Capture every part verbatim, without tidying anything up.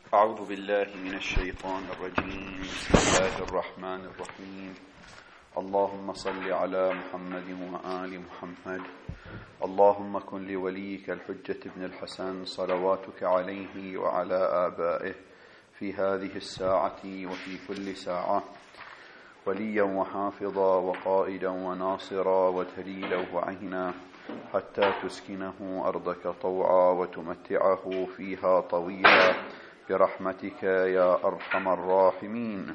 أعوذ بالله من الشيطان الرجيم. بسم الله الرحمن الرحيم. اللهم صل على محمد وآل محمد. اللهم كن لوليك الحجة ابن الحسن صلواتك عليه وعلى آبائه في هذه الساعة وفي كل ساعة وليا وحافظا وقائدا وناصرا ودليلا وعينا حتى تسكنه أرضك طوعا وتمتعه فيها طويلا برحمتك يا أرحم الراحمين.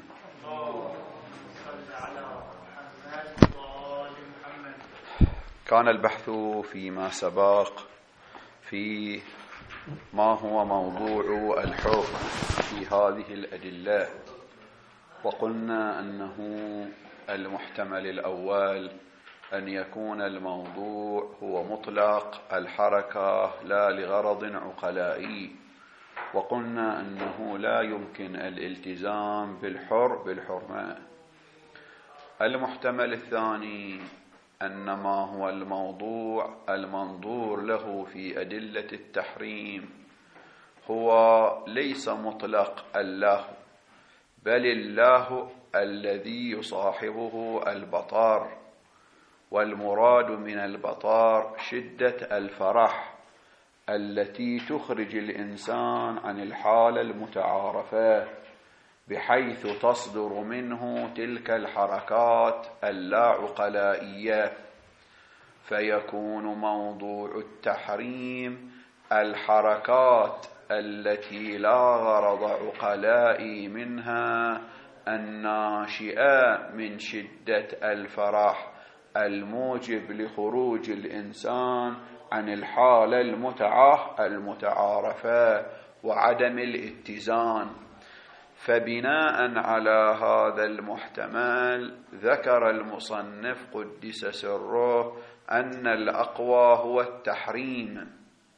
كان البحث فيما سبق في ما هو موضوع الحكم في هذه الأدلة، وقلنا أنه المحتمل الأول أن يكون الموضوع هو مطلق الحركة لا لغرض عقلائي، وقلنا أنه لا يمكن الالتزام بالحر بالحرمة. المحتمل الثاني أن ما هو الموضوع المنظور له في أدلة التحريم هو ليس مطلق اللهو، بل اللهو الذي يصاحبه البطار، والمراد من البطار شدة الفرح التي تخرج الإنسان عن الحالة المتعارفة بحيث تصدر منه تلك الحركات اللاعقلائية، فيكون موضوع التحريم الحركات التي لا غرض عقلائي منها الناشئة من شدة الفرح الموجب لخروج الإنسان عن الحالة المتعارفة وعدم الاتزان. فبناء على هذا المحتمل ذكر المصنف قدس سره أن الأقوى هو التحريم،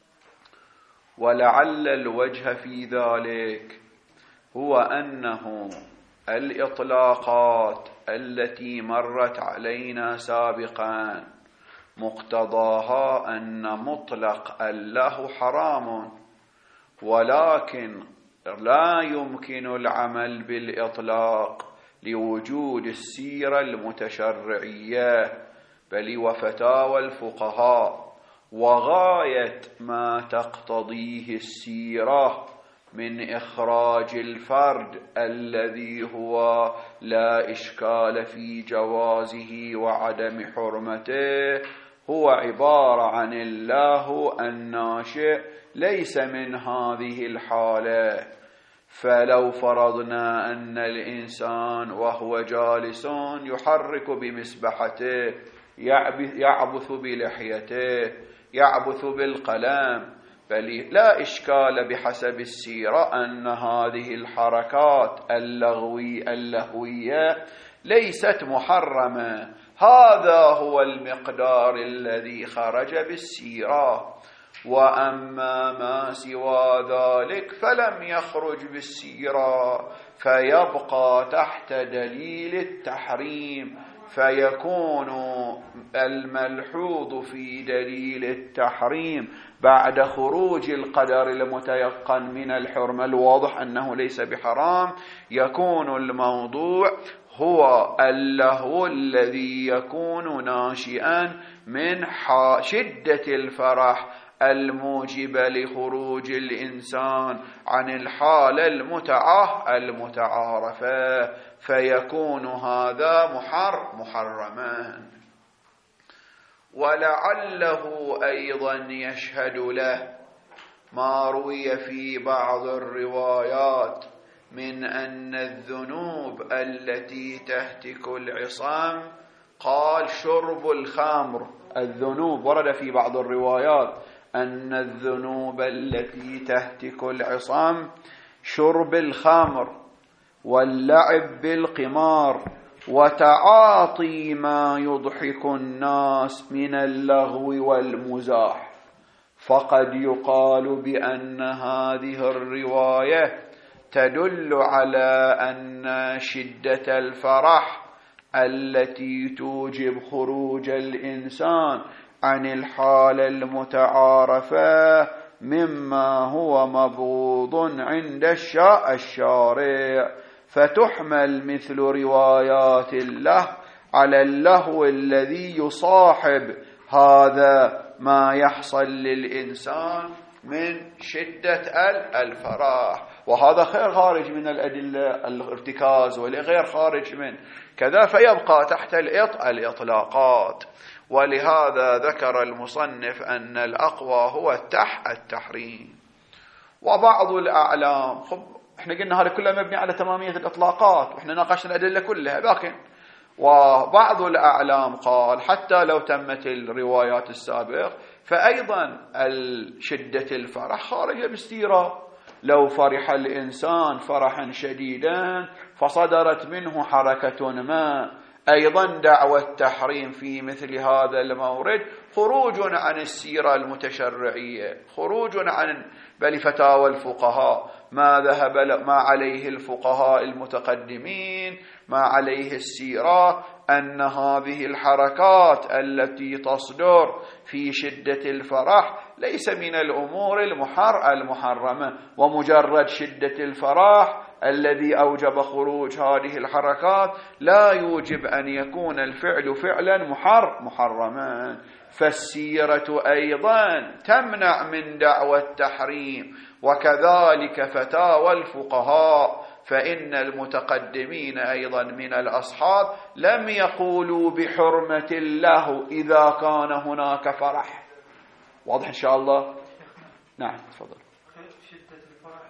ولعل الوجه في ذلك هو أنه الإطلاقات التي مرت علينا سابقا مقتضاها أن مطلق اللهو حرام، ولكن لا يمكن العمل بالإطلاق لوجود السيرة المتشرعية بل وفتاوى الفقهاء، وغاية ما تقتضيه السيرة من إخراج الفرد الذي هو لا إشكال في جوازه وعدم حرمته هو عبارة عن اللهو الناشئ ليس من هذه الحالة. فلو فرضنا أن الإنسان وهو جالس يحرك بمسبحته، يعبث بلحيته، يعبث بالقلم، بل لا إشكال بحسب السيرة أن هذه الحركات اللغوي اللهوية ليست محرمة، هذا هو المقدار الذي خرج بالسيرة. وأما ما سوى ذلك فلم يخرج بالسيرة فيبقى تحت دليل التحريم، فيكون الملحوظ في دليل التحريم بعد خروج القدر المتيقن من الحرمة الواضح أنه ليس بحرام، يكون الموضوع هو اللهو الذي يكون ناشئا من شدة الفرح الموجبة لخروج الإنسان عن الحالة المتعارفة، فيكون هذا محر محرما. ولعله أيضا يشهد له ما روي في بعض الروايات من أن الذنوب التي تهتك العصام قال شرب الخمر. الذنوب ورد في بعض الروايات أن الذنوب التي تهتك العصام شرب الخمر واللعب بالقمار وتعاطي ما يضحك الناس من اللغو والمزاح. فقد يقال بأن هذه الرواية تدل على أن شدة الفرح التي توجب خروج الإنسان عن الحالة المتعارفة مما هو مبغوض عند الشارع، فتحمل مثل روايات الله على اللهو الذي يصاحب هذا ما يحصل للإنسان من شدة الفرح. وهذا غير خارج من الأدلة الارتكاز ولا غير خارج من كذا، فيبقى تحت الإطلاقات. ولهذا ذكر المصنف أن الأقوى هو التح التحريم. وبعض الأعلام، خب احنا قلنا هذا كله مبني على تمامية الإطلاقات، واحنا ناقشنا الأدلة كلها، لكن وبعض الأعلام قال حتى لو تمت الروايات السابقة فأيضا شدة الفرح خارجة بالسيرة. لو فرح الإنسان فرحا شديدا فصدرت منه حركة ما، أيضا دعوى التحريم في مثل هذا المورد خروج عن السيرة المتشرعية، خروج عن بل فتاوى الفقهاء، ما ذهب ما عليه الفقهاء المتقدمين، ما عليه السيرة، أن هذه الحركات التي تصدر في شدة الفرح ليس من الأمور المحر المحرمة، ومجرد شدة الفرح الذي أوجب خروج هذه الحركات لا يوجب أن يكون الفعل فعلا محر محرما. فالسيرة أيضا تمنع من دعوى التحريم، وكذلك فتاوى الفقهاء، فإن المتقدمين أيضا من الأصحاب لم يقولوا بحرمة اللهو إذا كان هناك فرح. واضح إن شاء الله؟ نعم تفضل. شدة الفرح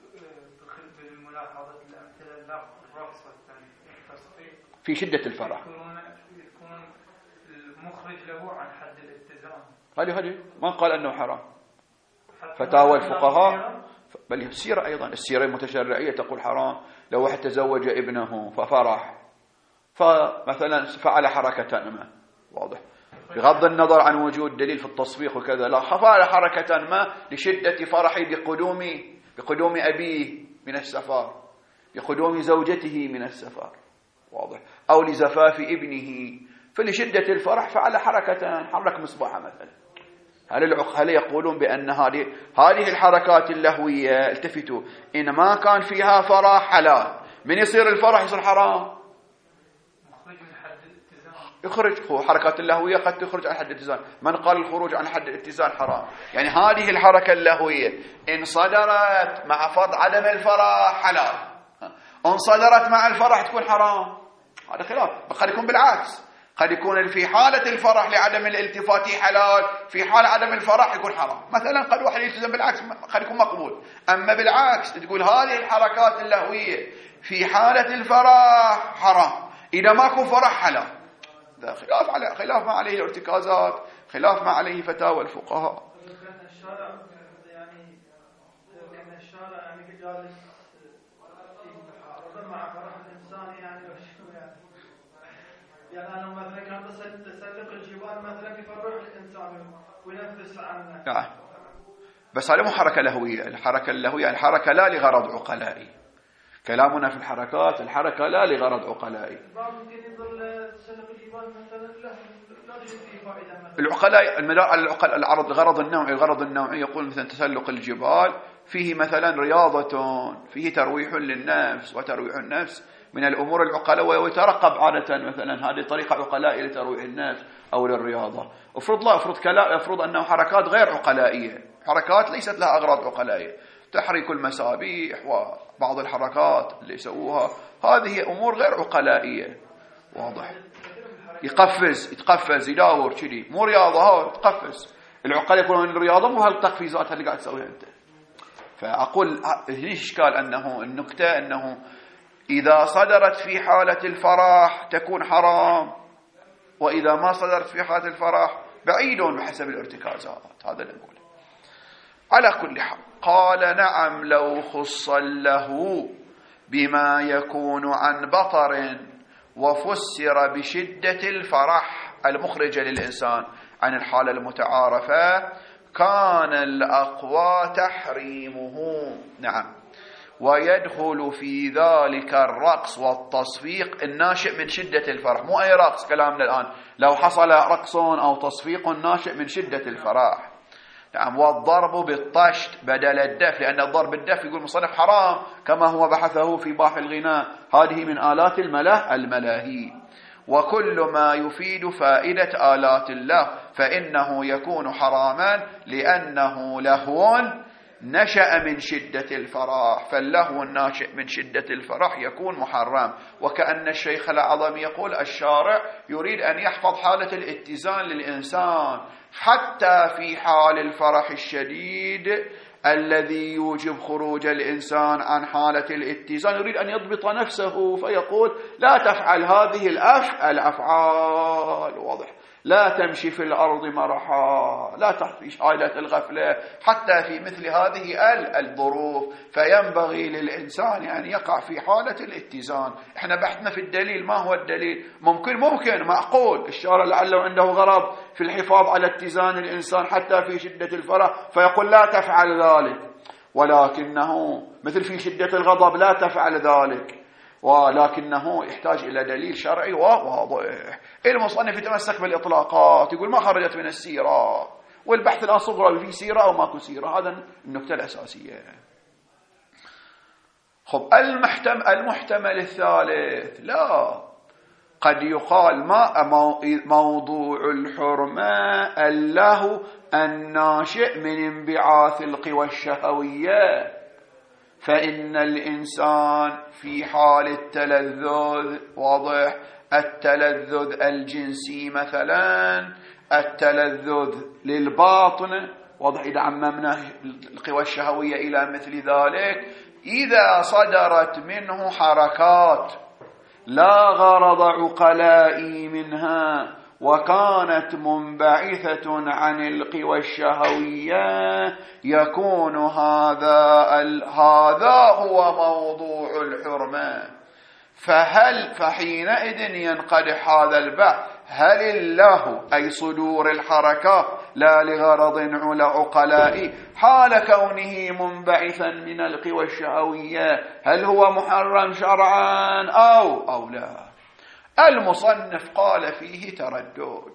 بالملاحظة الأمثلة الرقص والتصفيق في شدة الفرح يكون المخرج له عن حد الاتزان. هذه هذه ما قال أنه حرام. فتاوى الفقهاء بل السيرة أيضا، السيرة المتشرعية تقول حرام. لو واحد تزوج ابنه ففرح فمثلا فعل حركة ما، واضح، بغض النظر عن وجود دليل في التصفيق وكذا، لا، فعل حركة ما لشدة فرحه بقدوم بقدوم أبيه من السفر، بقدوم زوجته من السفر، واضح، أو لزفاف ابنه، فلشدة الفرح فعل حركة، حرك مصباح مثلا. هل هل يقولون بأن هذه هذه الحركات اللهوية، التفتوا، إن ما كان فيها فرح حلال، من يصير الفرح يصير حرام؟ يخرج. هو حركات اللهوية قد تخرج عن حد الاتزان. من قال الخروج عن حد الاتزان حرام؟ يعني هذه الحركة اللهوية إن صدرت مع فرض عدم الفرح حلال، إن صدرت مع الفرح تكون حرام. هذا خلاف. قد يكون بالعكس، قد يكون في حالة الفرح لعدم الالتفات حلال، في حال عدم الفرح يكون حرام. مثلا قد واحد يلتزم بالعكس قد يكون مقبول. أما بالعكس تقول هذه الحركات اللهوية في حالة الفرح حرام، إذا ماكو فرح حلال. ده خلاف على خلاف ما عليه الارتكازات، خلاف ما عليه فتاوى الفقهاء. كان الشارع يعني كان الشارع يعني جالس مع فرح الإنسان يعني يعني يعني أنا مثلا كان تسلق الجبال مثلا يفرح الإنسان وينفس عنه. نعم، بس هذا مو حركة لهوية. الحركة اللهوية الحركة لا لغرض عقلائي. كلامنا في الحركات الحركة لا لغرض عقلائي. العقلاء العقل العرض الغرض النوعي الغرض النوعي يقول مثلا تسلق الجبال فيه مثلا رياضة، فيه ترويح للنفس، وترويح النفس من الأمور العقلوية، ويترقب عادة مثلا هذه طريقة عقلائية لترويح النفس أو للرياضة. افرض لا افرض كلا افرض أنه حركات غير عقلائية، حركات ليست لها أغراض عقلائية، تحريك المسابيح وبعض الحركات اللي يسووها، هذه أمور غير عقلائية، واضح. يقفز يتقفز يداور كذي، مو رياضة، ها تقفز. العقل يقولون ان الرياضة مو هالتقفيزات اللي قاعد تسويها انت. فأقول ليش إشكال أنه النكتة أنه إذا صدرت في حالة الفرح تكون حرام، وإذا ما صدرت في حالة الفرح بعيد بحسب الارتكازات. هذا اللي نقوله. على كل حال قال نعم لو خص له بما يكون عن بطر وفسر بشدة الفرح المخرجة للإنسان عن الحالة المتعارفة كان الأقوى تحريمه. نعم، ويدخل في ذلك الرقص والتصفيق الناشئ من شدة الفرح، مو أي رقص كلامنا الآن، لو حصل رقص أو تصفيق ناشئ من شدة الفرح. يعني والضرب بالطشت بدل الدف، لأن الضرب بالدف يقول مصنف حرام كما هو بحثه في باح الغناء، هذه من آلات الملاهي الملاهي. وكل ما يفيد فائدة آلات الله فإنه يكون حراما لأنه لهو نشأ من شدة الفرح، فاللهو الناشئ من شدة الفرح يكون محرم. وكأن الشيخ الأعظم يقول الشارع يريد أن يحفظ حالة الاتزان للإنسان حتى في حال الفرح الشديد الذي يوجب خروج الإنسان عن حالة الاتزان، يريد أن يضبط نفسه فيقول لا تفعل هذه الأف الأفعال، واضح، لا تمشي في الأرض مرحا، لا تحفش حالة الغفلة حتى في مثل هذه الظروف، فينبغي للإنسان أن يقع في حالة الاتزان. احنا بحثنا في الدليل، ما هو الدليل؟ ممكن ممكن معقول الشارع لعله عنده غرض في الحفاظ على اتزان الإنسان حتى في شدة الفرح فيقول لا تفعل ذلك، ولكنه مثل في شدة الغضب لا تفعل ذلك، ولكنه يحتاج إلى دليل شرعي وواضح. المصنف يتمسك بالإطلاقات، يقول ما خرجت من السيرة، والبحث الآن صغرى في سيرة أو ماكو سيرة، هذا النكتة الأساسية. خب المحتمل, المحتمل الثالث، لا قد يقال ما موضوع الحرمة اللهو الناشئ من انبعاث القوى الشهوية، فإن الإنسان في حال التلذذ، واضح، التلذذ الجنسي مثلا، التلذذ للباطن، واضح، إذا عممنا القوى الشهوية إلى مثل ذلك، إذا صدرت منه حركات لا غرض عقلائي منها وكانت منبعثة عن القوى الشهوية يكون هذا هذا هو موضوع الحرمة. فهل فحينئذ ينقدح هذا البحث، هل اللهو أي صدور الحركات لا لغرض عقلائي حال كونه منبعثا من القوى الشهوية هل هو محرم شرعا أو أو لا؟ المصنف قال فيه تردد،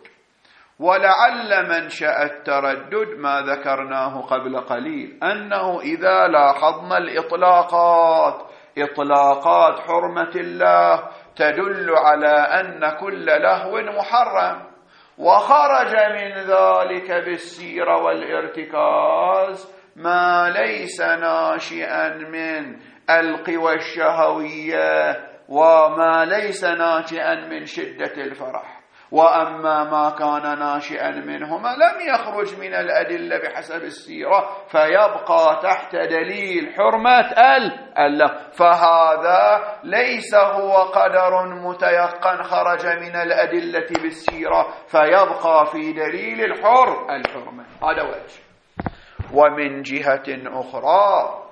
ولعل منشأ التردد ما ذكرناه قبل قليل، أنه إذا لاحظنا الإطلاقات إطلاقات حرمة الله تدل على أن كل لهو محرم، وخرج من ذلك بالسيرة والارتكاز ما ليس ناشئا من القوى الشهوية وما ليس ناشئا من شدة الفرح، وأما ما كان ناشئا منهما لم يخرج من الأدلة بحسب السيرة فيبقى تحت دليل حرمة اللهو، فهذا ليس هو قدر متيقن خرج من الأدلة بالسيرة فيبقى في دليل الحر الحرمة. هذا وجه. ومن جهة أخرى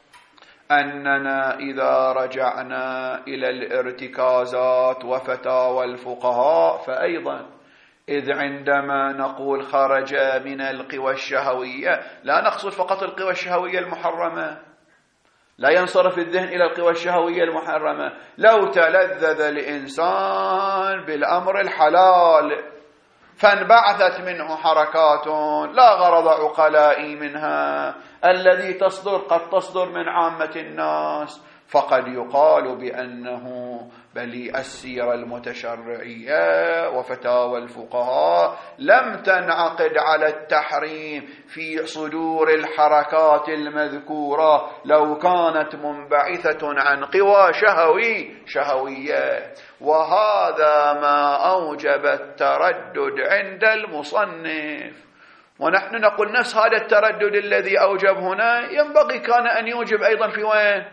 أننا إذا رجعنا إلى الارتكازات وفتاوى الفقهاء فأيضا إذ عندما نقول خرج من القوى الشهوية لا نقصد فقط القوى الشهوية المحرمة، لا ينصرف الذهن إلى القوى الشهوية المحرمة. لو تلذذ الإنسان بالأمر الحلال فانبعثت منه حركات لا غرض عقلائي منها الذي تصدر قد تصدر من عامة الناس، فقد يقال بأنه بل السيرة المتشرعية وفتاوى الفقهاء لم تنعقد على التحريم في صدور الحركات المذكورة لو كانت منبعثة عن قوى شهوي شهوية، وهذا ما أوجب التردد عند المصنف. ونحن نقول نفس هذا التردد الذي أوجب هنا ينبغي كان أن يوجب أيضا في وين؟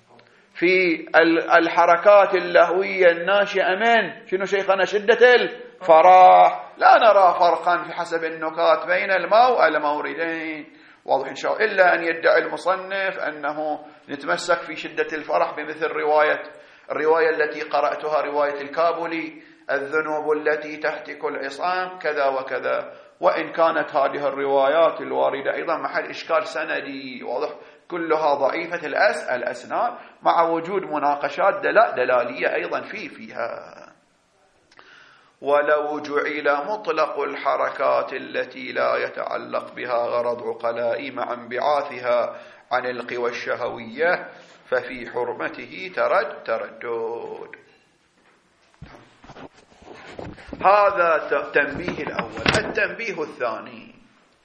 في الحركات اللهوية الناشئة من شنو شيخنا؟ شدة الفرح. لا نرى فرقا في حسب النكات بين المو الموردين، واضح إن شاء الله، إلا أن يدعي المصنف أنه نتمسك في شدة الفرح بمثل رواية الرواية التي قرأتها رواية الكابولي الذنوب التي تهتك العصام كذا وكذا، وإن كانت هذه الروايات الواردة أيضا محل إشكال سندي، واضح، كلها ضعيفة الأس الأسناد مع وجود مناقشات دلالية أيضا في فيها. ولو جعل مطلق الحركات التي لا يتعلق بها غرض عقلاء مع انبعاثها عن القوى الشهوية ففي حرمته ترد تردد. هذا التنبيه الأول. التنبيه الثاني: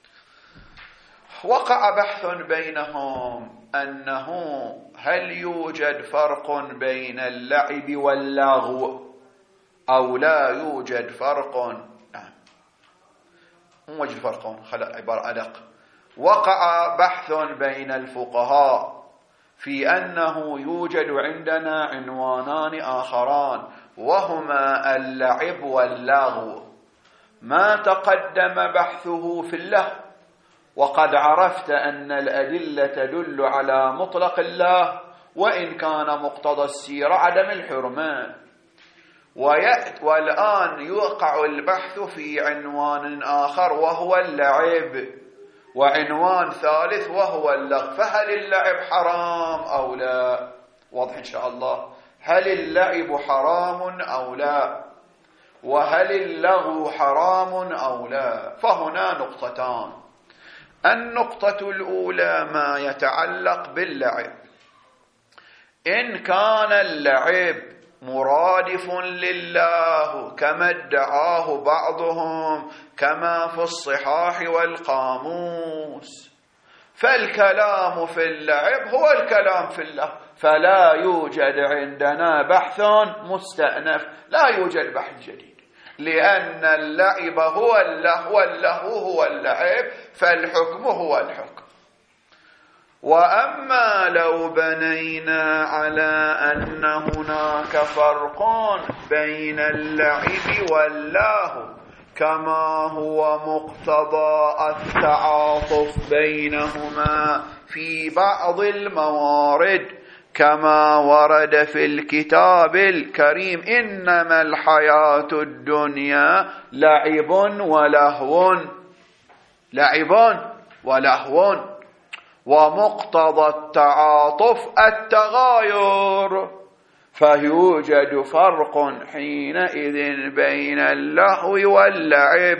وقع بحث بينهم أنه هل يوجد فرق بين اللعب واللغو أو لا يوجد فرق. نعم مو وجد فرق، خلق عبارة أدق. وقع بحث بين الفقهاء في أنه يوجد عندنا عنوانان آخران وهما اللعب واللغو. ما تقدم بحثه في اللهو، وقد عرفت أن الأدلة تدل على مطلق الله وإن كان مقتضى السيرة عدم الحرمان. والآن يوقع البحث في عنوان آخر وهو اللعب، وعنوان ثالث وهو اللغو. فهل اللعب حرام أو لا؟ واضح إن شاء الله. هل اللعب حرام أو لا؟ وهل اللغو حرام أو لا؟ فهنا نقطتان. النقطة الأولى ما يتعلق باللعب. إن كان اللعب مرادف لله كما ادعاه بعضهم كما في الصحاح والقاموس، فالكلام في اللعب هو الكلام في الله، فلا يوجد عندنا بحث مستأنف، لا يوجد بحث جديد، لأن اللعب هو اللهو واللهو هو اللعب، فالحكم هو الحكم. وأما لو بنينا على أن هناك فرق بين اللعب واللهو كما هو مقتضى التعاطف بينهما في بعض الموارد، كما ورد في الكتاب الكريم: إنما الحياة الدنيا لعب ولهو، لعب ولهو، ومقتضى التعاطف التغاير، فيوجد فرق حينئذ بين اللهو واللعب.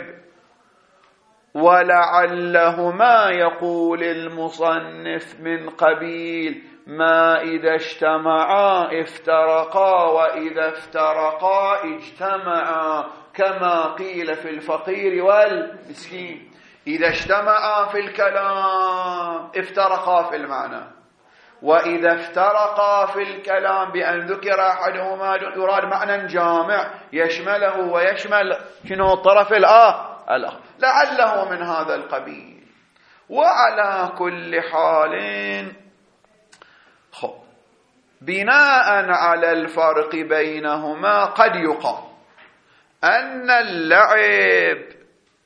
ولعله ما يقول المصنف من قبيل ما إذا اجتمعا افترقا وإذا افترقا اجتمعا، كما قيل في الفقير والمسكين. إذا اجتمعا في الكلام افترقا في المعنى، وإذا افترقا في الكلام بأن ذكر أحدهما يراد معنى جامع يشمله ويشمل شنو الطرف الآخر، لعله من هذا القبيل. وعلى كل حال خب بناء على الفرق بينهما قد يقال أن اللعب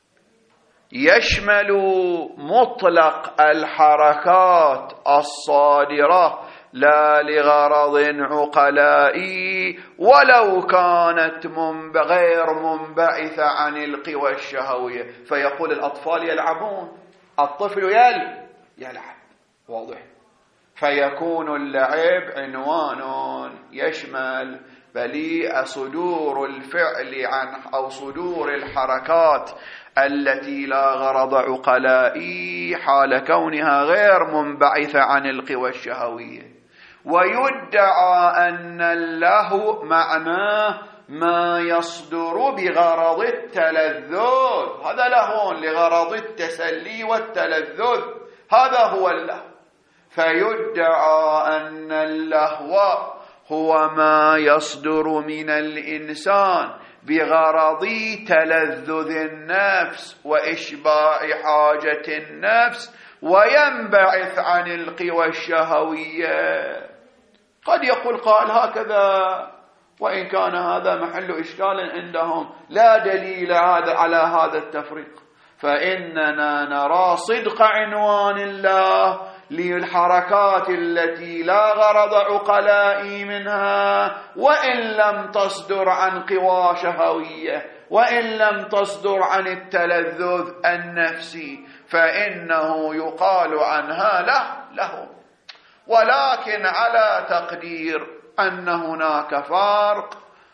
يشمل مطلق الحركات الصادرة لا لغرض عقلائي ولو كانت غير منبعثة عن القوى الشهوية. فيقول الأطفال يلعبون، الطفل يل يلعب، واضح. فيكون اللعب عنوان يشمل بليء صدور الفعل عن أو صدور الحركات التي لا غرض عقلائي حال كونها غير منبعثة عن القوى الشهوية. ويدعى أن اللهو معناه ما يصدر بغرض التلذذ، هذا لهو لغرض التسلي والتلذذ، هذا هو اللهو. فيدعى أن اللهو هو ما يصدر من الإنسان بغرض تلذذ النفس وإشباع حاجة النفس وينبعث عن القوى الشهوية. قد يقول قائل هكذا، وإن كان هذا محل إشكال عندهم، لا دليل على هذا التفريق، فإننا نرى صدق عنوان الله للحركات التي لا غرض عقلائي منها، وإن لم تصدر عن قوى شهوية، وإن لم تصدر عن التلذذ النفسي، فإنه يقال عنها له له. ولكن على تقدير أن هناك فرق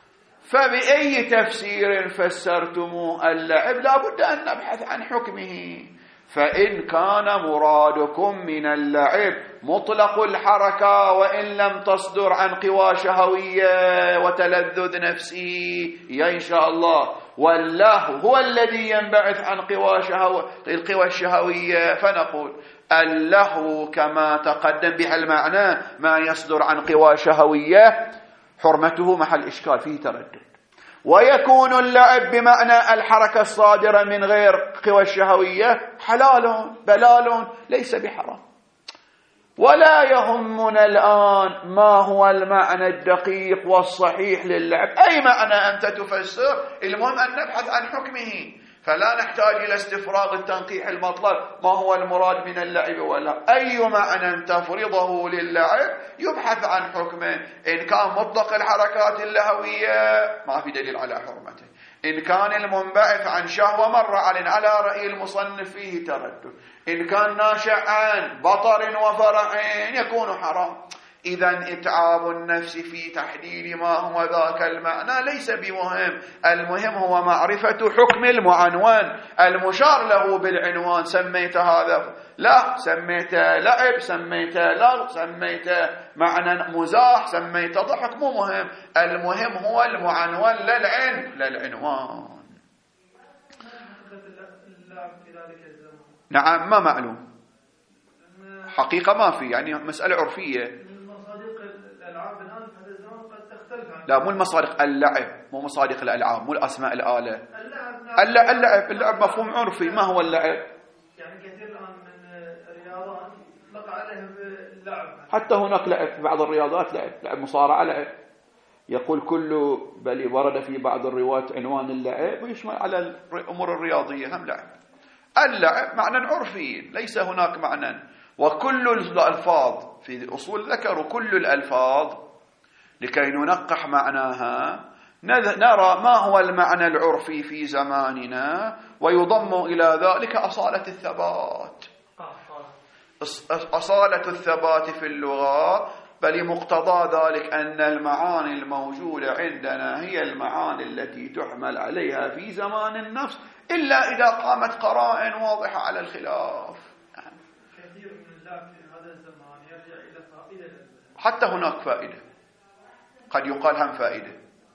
فبأي تفسير فسرتموه اللعب؟ لا بد أن نبحث عن حكمه. فإن كان مرادكم من اللعب مطلق الحركة وإن لم تصدر عن قوى شهوية وتلذذ نفسي يا إن شاء الله، والله هو الذي ينبعث عن قوى شهو... القوى الشهوية، فنقول اللهو كما تقدم بهالمعنى ما يصدر عن قوى شهوية حرمته محل إشكال فيه تردد، ويكون اللعب بمعنى الحركة الصادرة من غير قوى الشهوية حلال بلال ليس بحرام. ولا يهمنا الآن ما هو المعنى الدقيق والصحيح للعب، أي معنى أنت تفسر، المهم أن نبحث عن حكمه، فلا نحتاج إلى استفراغ التنقيح المطلب ما هو المراد من اللعب ولا أي معنى تفرضه للعب يبحث عن حكمه. إن كان مطلق الحركات اللهوية ما في دليل على حرمته، إن كان المنبعث عن شهوة مر علينا على رأي المصنف فيه تردد، إن كان ناشئ عن بطر وفرح يكون حرام. إذن إتعاب النفس في تحديد ما هو ذاك المعنى ليس بمهم، المهم هو معرفة حكم المعنون المشار له بالعنوان. سميت هذا لا، سميت لعب، سميت لغو، سميت معنى مزاح، سميت ضحك، مو مهم، المهم هو المعنون للعن للعنوان. نعم ما معلوم حقيقة، ما في، يعني مسألة عرفية. لا مو المصادق، اللعب مو مصادق الألعاب، مو الأسماء الآلة. اللعب اللعب اللعب مفهوم عرفي. ما هو اللعب؟ يعني كثير الآن من الرياضات يطلق عليها باللعب، حتى هناك لعب في بعض الرياضات، لعب لعب مصارعة لعب، يقول كل بل ورد في بعض الروايات عنوان اللعب ويشمل على الأمور الرياضية هم لعب. اللعب معنى عرفي ليس هناك معنى، وكل الألفاظ في أصول ذكروا كل الألفاظ لكي ننقح معناها نرى ما هو المعنى العرفي في زماننا، ويضم إلى ذلك أصالة الثبات. أصالة الثبات في اللغة، بل مقتضى ذلك أن المعاني الموجودة عندنا هي المعاني التي تحمل عليها في زمان النفس، إلا إذا قامت قرائن واضحة على الخلاف. كثير من اللعب في هذا الزمان يرجع إلى فائدة، حتى هناك فائدة، قد يقال هم فائدة،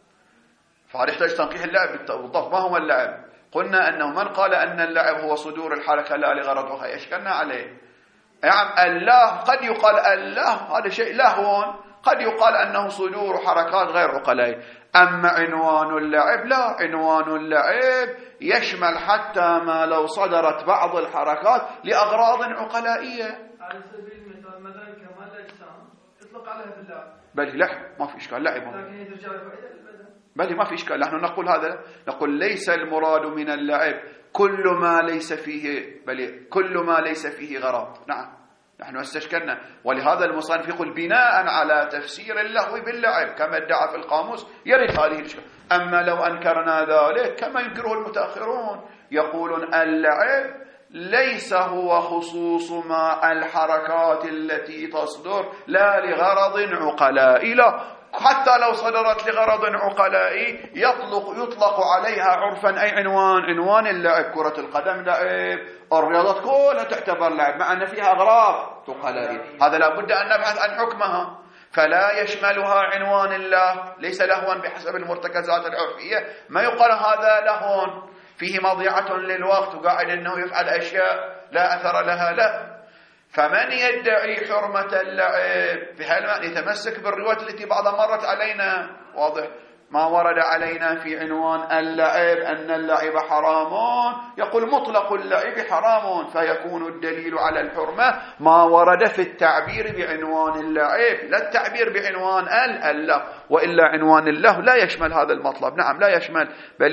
فهذا يحتاج تنقيح اللعب بالضبط. ما هو اللعب؟ قلنا أنه من قال أن اللعب هو صدور الحركة لا لغرض أخرى أشكلنا عليه. يعني الله قد يقال الله هذا شيء لهو، قد يقال أنه صدور حركات غير عقلائية. أما عنوان اللعب لا، عنوان اللعب يشمل حتى ما لو صدرت بعض الحركات لأغراض عقلائية. على سبيل المثال مثلا كمال الأجسام يطلق عليها باللعب، بل لعب ما في إشكال، لعب لكن ترجع لفائدة البدن، بل ما في إشكال. نحن نقول هذا، نقول ليس المراد من اللعب كل ما ليس فيه، بل كل ما ليس فيه غرض. نعم نحن استشكلنا، ولهذا المصنف يقول بناء على تفسير اللهو باللعب كما ادعى في القاموس يرد هذه الإشكال. أما لو أنكرنا ذلك كما ينكره المتأخرون يقولون اللعب ليس هو خصوص ما الحركات التي تصدر لا لغرض عقلائي، لا، حتى لو صدرت لغرض عقلائي يطلق يطلق عليها عرفا أي عنوان، عنوان اللعب. كرة القدم لعب، الرياضات كلها تعتبر لعب مع أن فيها أغراض عقلائية، هذا لا بد أن نبحث عن حكمها. فلا يشملها عنوان الله، ليس لهوا بحسب المرتكزات العرفية، ما يقال هذا لهو فيه مضيعة للوقت وقاعد أنه يفعل أشياء لا أثر لها، لا. فمن يدعي حرمة اللعب بهالمعنى يتمسك بالروايات التي بعضها مرت علينا، واضح ما ورد علينا في عنوان اللعب أن اللعب حرام، يقول مطلق اللعب حرام، فيكون الدليل على الحرمة ما ورد في التعبير بعنوان اللعب، لا التعبير بعنوان اللهو، وإلا عنوان اللهو لا يشمل هذا المطلب. نعم لا يشمل، بل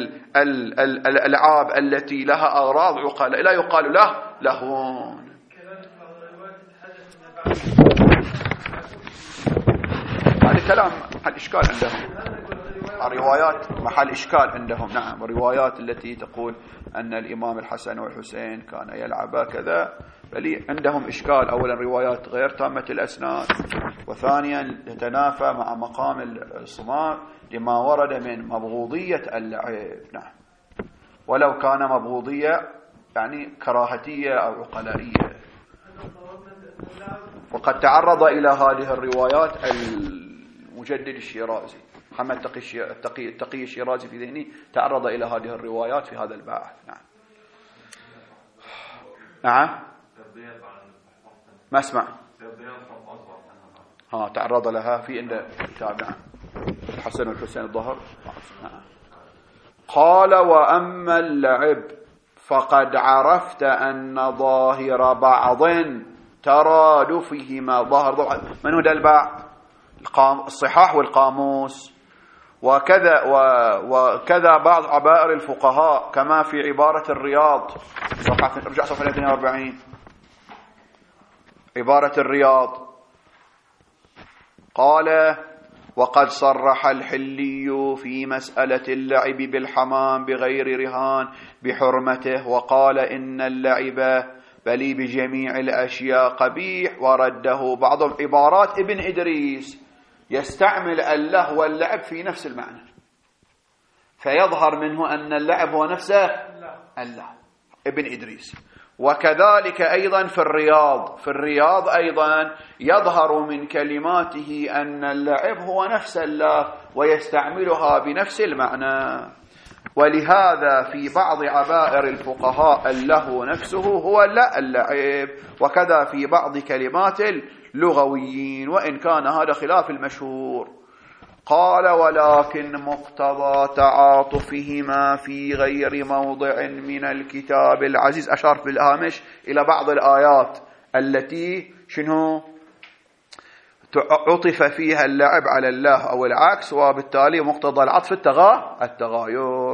الألعاب التي لها أغراض عقلاء لا يقال له لهون. هذا كلام الإشكال عندهم. الروايات محل إشكال عندهم. نعم الروايات التي تقول أن الإمام الحسن والحسين كان يلعبا كذا بل عندهم إشكال. أولا روايات غير تامة الأسناد، وثانيا تتنافى مع مقام الصمام لما ورد من مبغوضية اللعب. نعم ولو كان مبغوضية يعني كراهتية أو عقلائية. وقد تعرض إلى هذه الروايات المجدد الشيرازي محمد تقي التقي الشيرازي في ذهني، تعرض إلى هذه الروايات في هذا الباحث. نعم نعم ما اسمع ها تعرض لها في عند كتاب. نعم الحسن والحسين الظهر. نعم. قال وأما اللعب فقد عرفت أن ظاهر بعض ترادفهما ظهر. من هو البعض؟ الصحاح والقاموس. وكذا وكذا بعض عبائر الفقهاء كما في عبارة الرياض صفحة ارجع صفحة اثنين وأربعين عبارة الرياض. قال وقد صرح الحلي في مسألة اللعب بالحمام بغير رهان بحرمته، وقال إن اللعب بل بجميع الأشياء قبيح، ورده بعض عبارات ابن إدريس يستعمل اللهو واللعب في نفس المعنى، فيظهر منه أن اللعب هو نفسه اللهو ابن إدريس. وكذلك أيضا في الرياض في الرياض أيضا يظهر من كلماته أن اللعب هو نفس اللهو ويستعملها بنفس المعنى. ولهذا في بعض عبائر الفقهاء اللهو نفسه هو لا اللعب، وكذا في بعض كلمات اللغويين، وإن كان هذا خلاف المشهور. قال ولكن مقتضى تعاطفهما في غير موضع من الكتاب العزيز. أشار في الهامش إلى بعض الآيات التي شنو عطف فيها اللعب على الله أو العكس، وبالتالي مقتضى العطف التغا التغاير.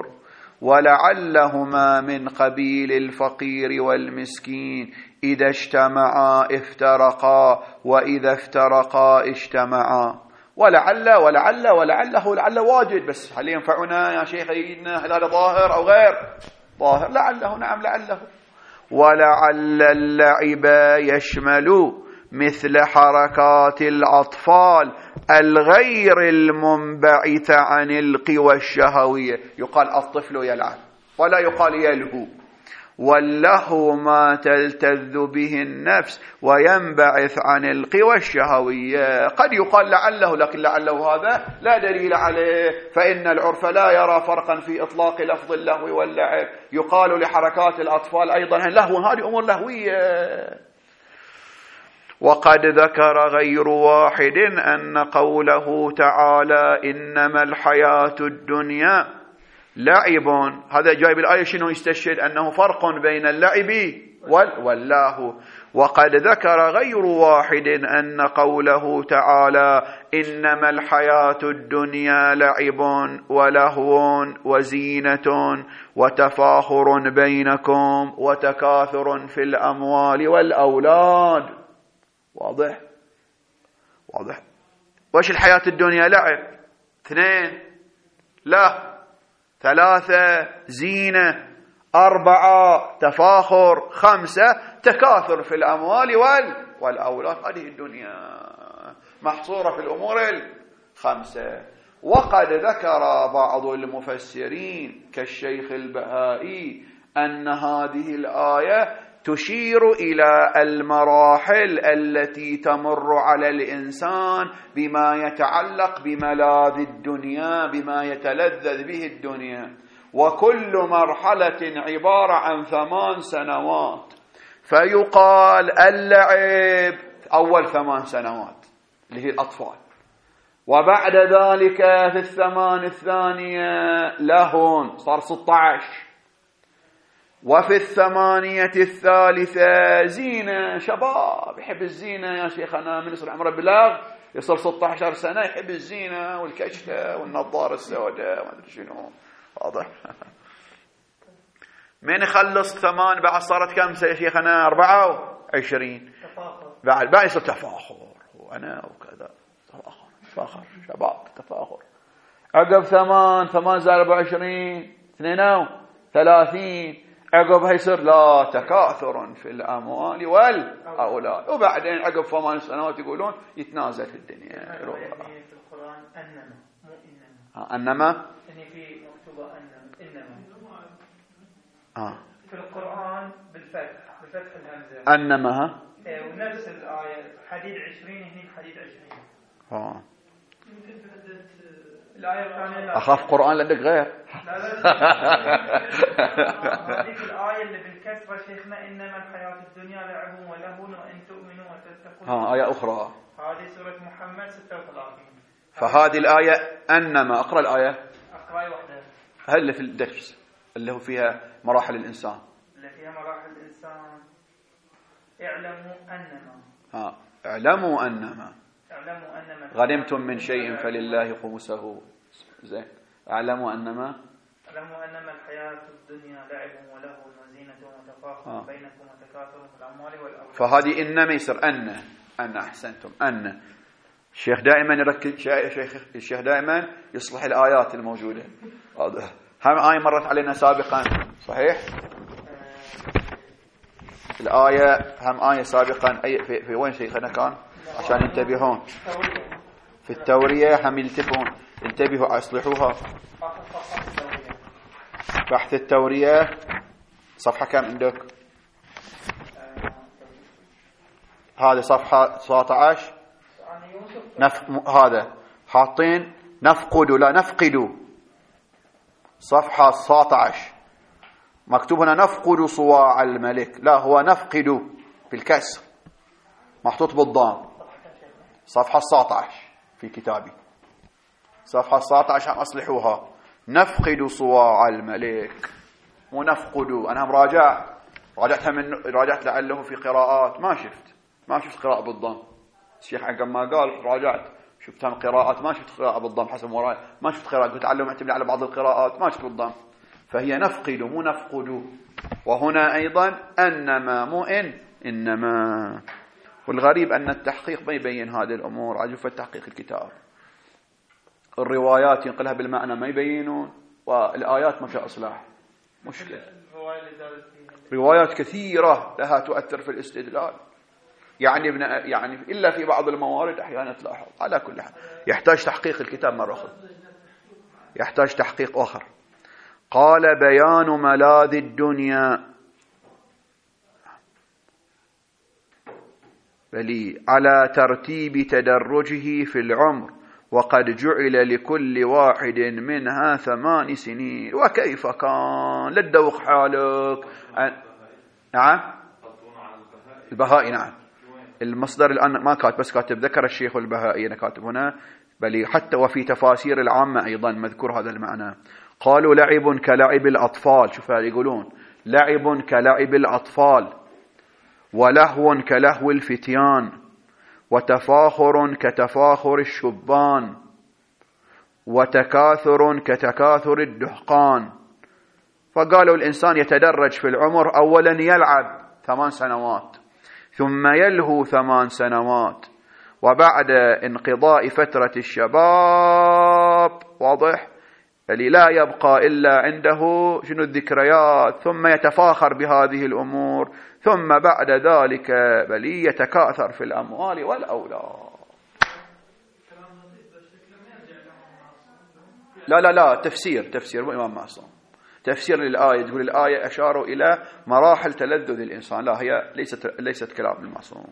ولعلهما من قبيل الفقير والمسكين إذا اجتمعا افترقا وإذا افترقا اجتمعا. ولعل ولعل ولعله لعل واجد، بس هل ينفعنا يا شيخ سيدنا؟ هل هذا ظاهر أو غير ظاهر؟ لعله. نعم لعله. ولعل اللعب يشمل مثل حركات الأطفال الغير المنبعث عن القوى الشهوية. يقال الطفل يلعب ولا يقال يلهو. واللهو ما تلتذ به النفس وينبعث عن القوى الشهوية. قد يقال لعله، لكن لعله هذا لا دليل عليه، فإن العرف لا يرى فرقا في إطلاق لفظ اللهو واللعب. يقال لحركات الأطفال أيضا لهو، هذه أمور لهوية. وقد ذكر غير واحد أن قوله تعالى إنما الحياة الدنيا لعب، هذا جايب الآية شنو يستشهد أنه فرق بين اللعب واللهو. وقد ذكر غير واحد أن قوله تعالى إنما الحياة الدنيا لعب ولهو وزينة وتفاخر بينكم وتكاثر في الأموال والأولاد. واضح واضح. وش الحياة الدنيا؟ لعب. اثنين لا. ثلاثة زينة. أربعة تفاخر. خمسة تكاثر في الأموال وال والأولاد. هذه الدنيا محصورة في الأمور الخمسة. وقد ذكر بعض المفسرين كالشيخ البهائي أن هذه الآية تشير إلى المراحل التي تمر على الإنسان بما يتعلق بملاذ الدنيا، بما يتلذذ به الدنيا، وكل مرحلة عبارة عن ثمان سنوات. فيقال اللعب أول ثمان سنوات اللي هي الأطفال، وبعد ذلك في الثمان الثانية لهون صار ستة عشر، وفي الثمانية الثالثة زينة. شباب يحب الزينة يا شيخنا، من يصل عمره بلاغ يصل ستة عشر سنة يحب الزينة والكشتة والنظارة السوداء وما أدري شنو. واضح. من يخلص ثمان بعد صارت كم يا شيخنا؟ أربعة وعشرين. بعد بعد يصير تفاخر وأنا وكذا. تفاخر تفاخر شباب تفاخر. عقب ثمان ثمان زائد أربعة وعشرين اثنين وثلاثين عقبها يصير لا تكاثر في الأموال والأولاد. وبعدين عقب ثمان سنوات يقولون يتنازل في الدنيا. يعني في القرآن أنما مو إنما. أنما يعني في مكتوبة أنما إنما. آه. في القرآن بالفتح بفتح الهمزة. أنما ها. إيه ونفس الآية حديد عشرين هني حديد عشرين. آه. الآية الثانية لا. أخاف قرآن لديك غير. لا لا. هذيك الآية اللي بالكسرة شيخنا إنما الحياة الدنيا لعب ولهو وإن تؤمنوا وتتقوا. ها آية أخرى. هذه سورة محمد ستة وثلاثين. فهذه الآية أنما أقرأ الآية. أقرأ واحدة. هل اللي في الدرس اللي هو فيها مراحل الإنسان. اللي فيها مراحل الإنسان. اعلموا أنما. ها اعلموا أنما. اعلموا أنما. غنمتم من شيء فلله خمسه. زين. اعلموا أنما. اعلموا أنما الحياة الدنيا لعب ولهو وزينة وتفاخر آه. بينكم وتكاثر في الأموال والأولاد. فهذه إنما يصير أن أن أحسنتم أن. الشيخ دائما يركز شيخ الشيخ دائما يصلح الآيات الموجودة. هم آية مرت علينا سابقا صحيح؟ الآية هم آية سابقا أي في, في وين شيخنا كان عشان ينتبهون في التورية هم يلتفون انتبهوا اصلحوها. بحث التورية صفحة كم عندك؟ هذه صفحة تسعة عشر. نف... هذا حاطين نفقد لا نفقد صفحة تسعة عشر مكتوب هنا نفقد صواع الملك. لا هو نفقد بالكسر محطوط بالضام. صفحة تسعة عشر في كتابي صفحة تسعة عشر أصلحوها. نفقد صواع الملك ونفقد. أنا مراجع راجعتها من راجعت لعله في قراءات ما شفت ما شفت قراءة بالضم. الشيخ عقب ما قال راجعت شفتها من قراءات ما شفت قراءة بالضم حسب وراي ما شفت قراءة قلت علم اعتمد على بعض القراءات ما شفت بالضم. فهي نفقد مو نفقد. وهنا أيضا أنما مو إن إنما. والغريب أن التحقيق ما يبين هذه الأمور. عجب التحقيق الكتاب الروايات ينقلها بالمعنى ما يبينون والآيات ما فيها إصلاح مشكلة. روايات كثيرة لها تؤثر في الاستدلال يعني ابن يعني إلا في بعض الموارد أحيانا تلاحظ. على كل حال يحتاج تحقيق الكتاب مرة أخرى يحتاج تحقيق آخر. قال بيان ملاذ الدنيا بل على ترتيب تدرجه في العمر وقد جعل لكل واحد منها ثمان سنين. وكيف كان للدوق حالك أن... نعم البهائي نعم المصدر الآن ما كاتب بس كاتب ذكر الشيخ البهائي أنا كاتب هنا بل حتى وفي تفاسير العامة أيضا مذكور هذا المعنى. قالوا لعب كلعب الأطفال. شوف يقولون لعب كلعب الأطفال ولهو كلهو الفتيان وتفاخر كتفاخر الشبان وتكاثر كتكاثر الدهقان. فقالوا الإنسان يتدرج في العمر أولا يلعب ثمان سنوات ثم يلهو ثمان سنوات وبعد انقضاء فترة الشباب واضح اللي لا يبقى إلا عنده شنو الذكريات ثم يتفاخر بهذه الأمور ثم بعد ذلك بل يتكاثر في الأموال والأولاد. لا لا لا تفسير تفسير مو إمام معصوم تفسير للآية تقول الآية أشاروا إلى مراحل تلذذ الإنسان. لا هي ليست ليست كلام المعصوم.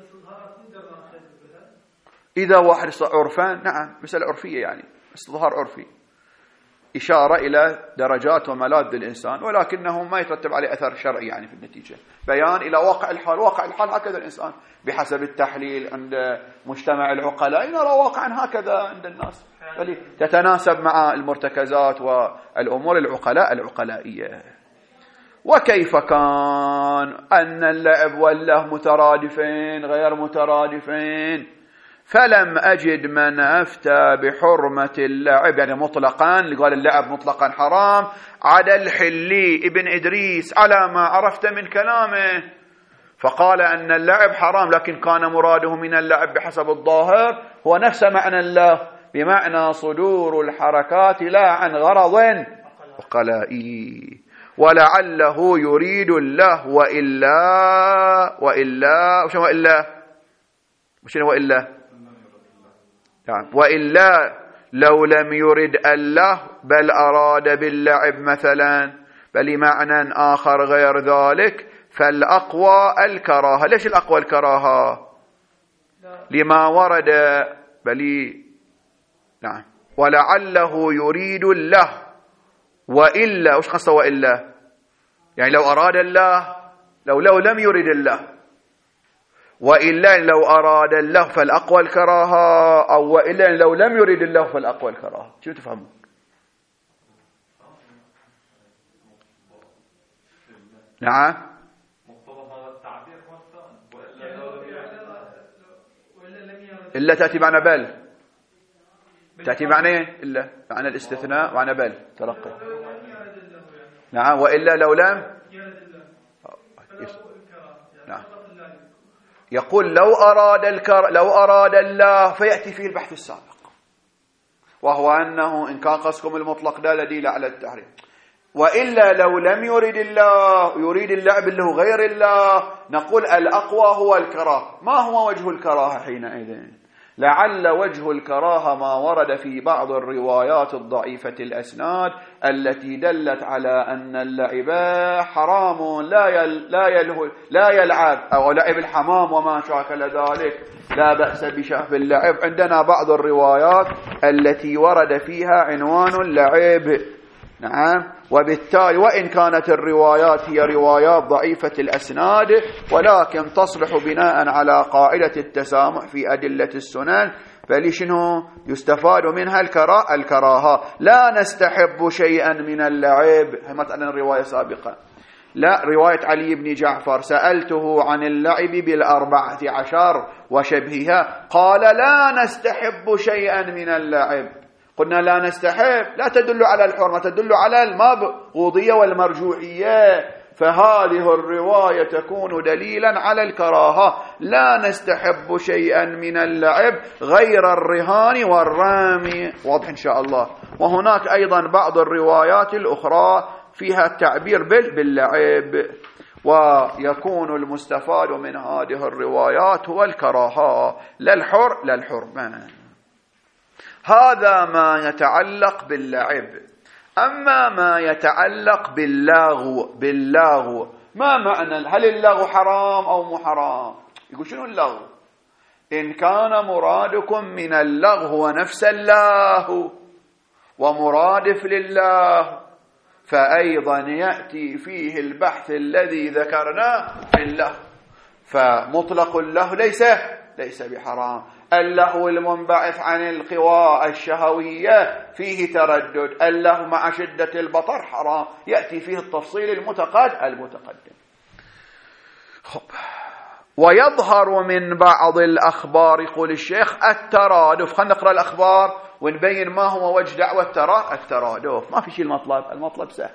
إذا واحد عرفان نعم مسألة عرفية يعني استظهار عرفي إشارة إلى درجات وملاذ الإنسان ولكنه ما يترتب عليه أثر شرعي يعني في النتيجة. بيان إلى واقع الحال. واقع الحال هكذا الإنسان بحسب التحليل عند مجتمع العقلاء نرى واقعا هكذا عند الناس تتناسب مع المرتكزات والأمور العقلاء العقلائية. وكيف كان أن اللعب والله مترادفين غير مترادفين فلم أجد من أفتى بحرمة اللعب يعني مطلقا قال اللعب مطلقا حرام عدا الحلي ابن إدريس على ما عرفت من كلامه فقال أن اللعب حرام لكن كان مراده من اللعب بحسب الظاهر هو نفس معنى الله بمعنى صدور الحركات لا عن غرض عقلائي. ولعله يريد الله وإلا وإلا وشو وإلا وشو وإلا نعم وإلا لو لم يرد الله بل أراد باللعب مثلا بل معنى آخر غير ذلك فالأقوى الكراهة. ليش الأقوى الكراهة؟ لما ورد بل نعم ولعله يريد الله وإلا وش قصة وإلا يعني لو أراد الله لو لو لم يرد الله وإلا لو أراد الله فالأقوى الكراهة أو وإلا لو لم يرد الله فالأقوى الكراهة. شو تفهمون؟ نعم إلا تأتي معنى بل تأتي معنى إلا معنى الاستثناء معنى بل ترقي. نعم وإلا لو لم نعم يقول لو أراد الكر لو أراد الله فيأتي فيه البحث السابق وهو أنه إن كان قصكم المطلق لا دليل على التحريم وإلا لو لم يرد الله يريد اللعب اللي هو غير الله نقول الأقوى هو الكراهة. ما هو وجه الكراهة حينئذ؟ لعل وجه الكراهة ما ورد في بعض الروايات الضعيفة الأسناد التي دلت على أن اللعب حرام لا يل لا يلهو لا يلعب أو لعب الحمام وما شاكل ذلك لا بأس بشهب اللعب. عندنا بعض الروايات التي ورد فيها عنوان اللعب نعم وبالتالي وإن كانت الروايات هي روايات ضعيفة الأسناد ولكن تصلح بناء على قاعدة التسامح في أدلة السنن فلشنو يستفاد منها الكراهة الكراهة لا نستحب شيئا من اللعب. مثلا الرواية سابقة لا رواية علي بن جعفر سألته عن اللعب بالأربعة عشر وشبهها قال لا نستحب شيئا من اللعب. قلنا لا نستحب لا تدل على الحرمة تدل على المبغوضية والمرجوحية فهذه الرواية تكون دليلا على الكراهة. لا نستحب شيئا من اللعب غير الرهان والرامي. واضح إن شاء الله. وهناك أيضا بعض الروايات الأخرى فيها التعبير باللعب ويكون المستفاد من هذه الروايات هو الكراهة لا الحر لا الحرمان. هذا ما يتعلق باللعب. أما ما يتعلق باللغو باللغو ما معنى هل اللغو حرام أو مو حرام؟ يقول شنو اللغو؟ إن كان مرادكم من اللغو ونفس الله ومرادف لله فأيضا يأتي فيه البحث الذي ذكرناه في اللهو فمطلق اللهو ليس ليس بحرام. اللهو المنبعث عن القوى الشهوية فيه تردد اللهو مع شدة البطر حرام يأتي فيه التفصيل المتقدم المتقدم. خب. ويظهر من بعض الأخبار يقول الشيخ الترادف. خلينا نقرأ الأخبار ونبين ما هو وجه دعوة ترى الترادف. ما في شيء المطلب المطلب سهل.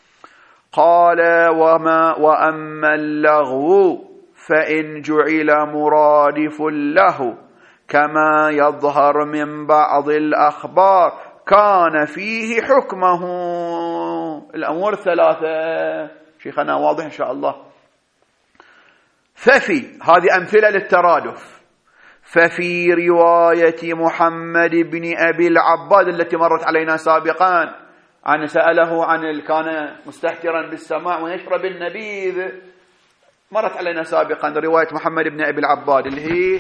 قال وما وأما اللغو فإن جعل مرادف له كما يظهر من بعض الأخبار كان فيه حكمه. الأمور الثلاثة شيخنا واضح إن شاء الله. ففي هذه أمثلة للترادف. ففي رواية محمد بن أبي العباد التي مرت علينا سابقا عن سأله عن كان مستهترا بالسماع ويشرب النبيذ مرت علينا سابقا رواية محمد بن أبي العباد اللي هي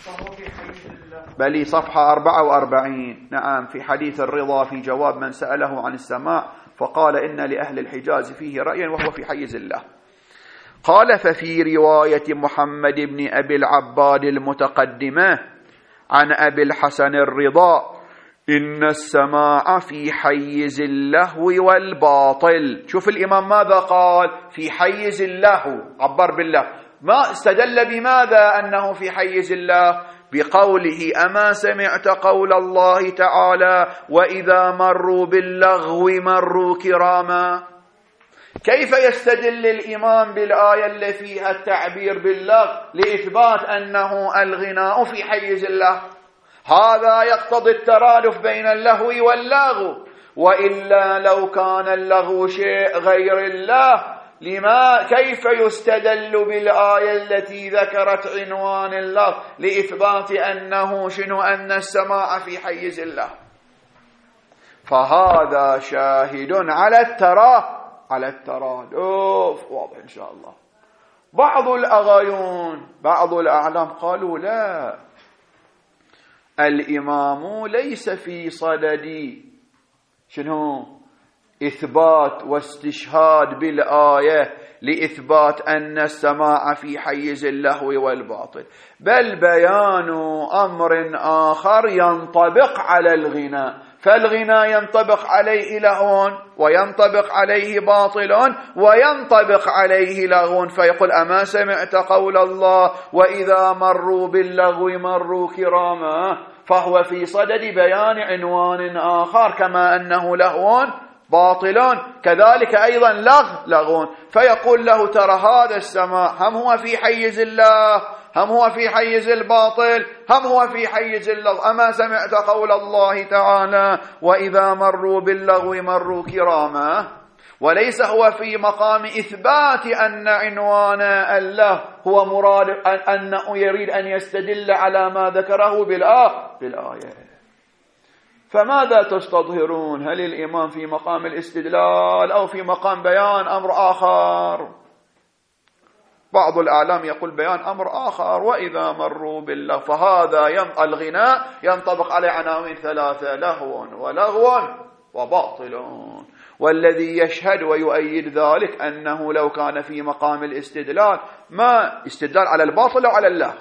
بل صفحة أربعة وأربعين. نعم في حديث الرضا في جواب من سأله عن السماع فقال إن لأهل الحجاز فيه رأيا وهو في حيز الله. قال ففي رواية محمد بن أبي العباد المتقدمة عن أبي الحسن الرضا إن السماع في حيز اللهو والباطل. شوف الإمام ماذا قال؟ في حيز اللهو عبر بالله. ما استدل بماذا أنه في حيز الله؟ بقوله أما سمعت قول الله تعالى وإذا مروا باللغو مروا كراما. كيف يستدل الإمام بالآية اللي فيها التعبير باللغو لإثبات أنه الغناء في حيز الله؟ هذا يقتضي الترادف بين اللهو واللغو، وإلا لو كان اللغو شيء غير الله لما كيف يستدل بالآية التي ذكرت عنوان اللغو لإثبات أنه شنو أن السماع في حيز الله؟ فهذا شاهد على الترا على الترادف. واضح إن شاء الله. بعض الأغايون بعض الأعلام قالوا لا، الإمام ليس في صدد شنو إثبات واستشهاد بالآية لإثبات أن السماع في حيز اللهو والباطل، بل بيان أمر آخر ينطبق على الغناء، فالغناء ينطبق عليه لهو وينطبق عليه باطل وينطبق عليه لغو، فيقول أما سمعت قول الله وإذا مروا باللغو مروا كراما، فهو في صدد بيان عنوان آخر كما أنه لهو باطل كذلك أيضا لغ لغون، فيقول له ترى هذا السماع هم هو في حيز الله هم هو في حيز الباطل هم هو في حيز اللغو. أما سمعت قول الله تعالى وإذا مروا باللغو مروا كراما، وليس هو في مقام إثبات أن عنوان الله هو مراد أنه يريد أن يستدل على ما ذكره بالآية. فماذا تستظهرون؟ هل الإمام في مقام الاستدلال أو في مقام بيان أمر آخر؟ بعض الأعلام يقول بيان أمر آخر، وإذا مروا باللغو، فهذا الغناء ينطبق على عناوين ثلاثة: لهو ولغو وباطل. والذي يشهد ويؤيد ذلك أنه لو كان في مقام الاستدلال ما استدلال على الباطل أو على اللهو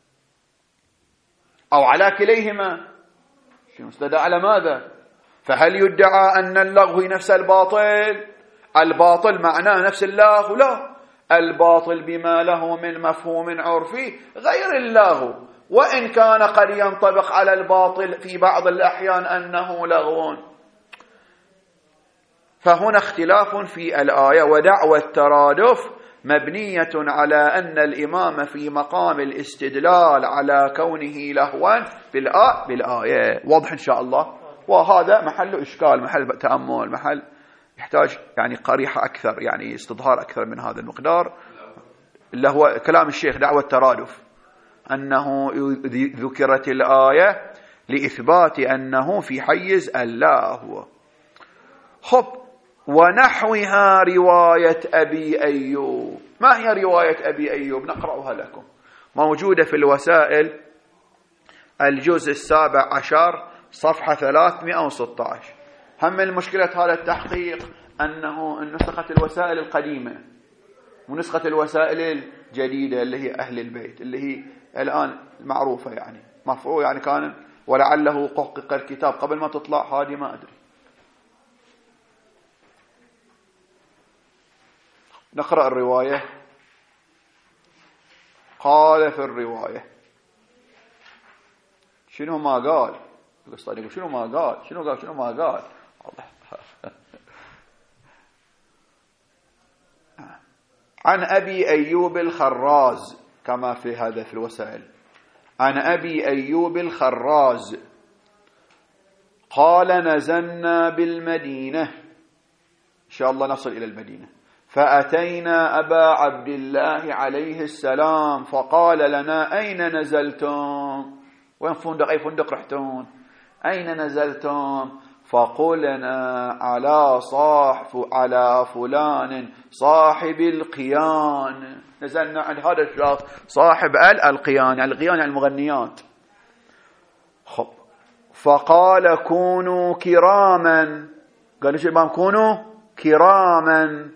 أو على كليهما، استدل على ماذا؟ فهل يدعى أن اللغو نفس الباطل؟ الباطل معناه نفس اللغو؟ لا، الباطل بما له من مفهوم عرفي غير اللغو، وإن كان قد ينطبق على الباطل في بعض الأحيان أنه لغو. فهنا اختلاف في الآية، ودعوى الترادف مبنية على أن الإمام في مقام الاستدلال على كونه لهوا بالآية. واضح إن شاء الله. وهذا محل إشكال، محل تأمل، محل يحتاج يعني قريحة أكثر، يعني استظهار أكثر من هذا المقدار، اللي هو كلام الشيخ دعوى الترادف، أنه ذكرت الآية لإثبات أنه في حيز الله. خب، ونحوها رواية أبي أيوب. ما هي رواية أبي أيوب؟ نقرأها لكم، موجودة في الوسائل الجزء السابع عشر صفحة ثلاثمائة وستة عشر. هم المشكلة هذا التحقيق أنه نسخة الوسائل القديمة ونسخة الوسائل الجديدة اللي هي أهل البيت، اللي هي الآن معروفة يعني مرفوع، يعني كان ولعله قحقق الكتاب قبل ما تطلع هذه، ما أدري. نقرأ الرواية. قال في الرواية شنو ما قال؟ يقول شنو ما قال شنو قال شنو ما قال عن أبي أيوب الخراز، كما في هذا في الوسائل، عن أبي أيوب الخراز قال نزلنا بالمدينة، إن شاء الله نصل إلى المدينة، فأتينا أبا عبد الله عليه السلام فقال لنا أين نزلتم؟ وين فندق؟ أي فندق رحتون؟ أين نزلتم؟ فقلنا على صاحب على فلان صاحب القيان، نزلنا عند هذا الشخص صاحب القيان، القيان المغنيات. خب، فقال كونوا كراما، قال ايش الإمام؟ كونوا كراما،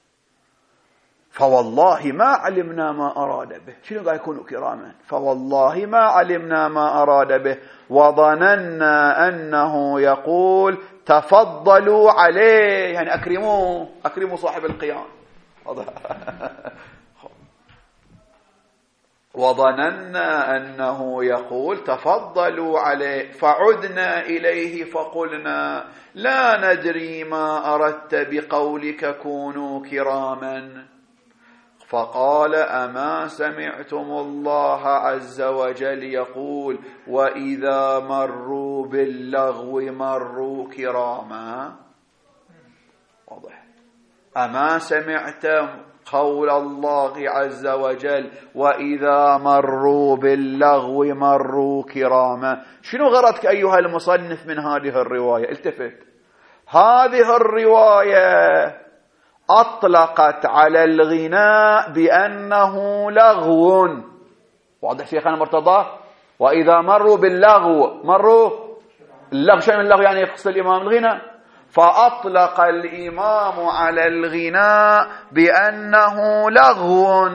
فوالله ما علمنا ما أراد به. شنو قال يكونوا كراما؟ فوالله ما علمنا ما أراد به، وظننا أنه يقول تفضلوا عليه، يعني أكرموه، أكرموا صاحب القيام. وظننا أنه يقول تفضلوا عليه، فعدنا إليه فقلنا لا ندري ما أردت بقولك كونوا كراما. فقال أما سمعتم الله عز وجل يقول وإذا مروا باللغو مروا كراما؟ واضح. أما سمعتم قول الله عز وجل وإذا مروا باللغو مروا كراما؟ شنو غرضك أيها المصنف من هذه الرواية؟ التفت. هذه الرواية أطلقت على الغناء بأنه لغو. واضح شيخنا مرتضى؟ وإذا مروا باللغو مروا اللغو. شيء من اللغو يعني يقصد الإمام الغناء، فأطلق الإمام على الغناء بأنه لغو.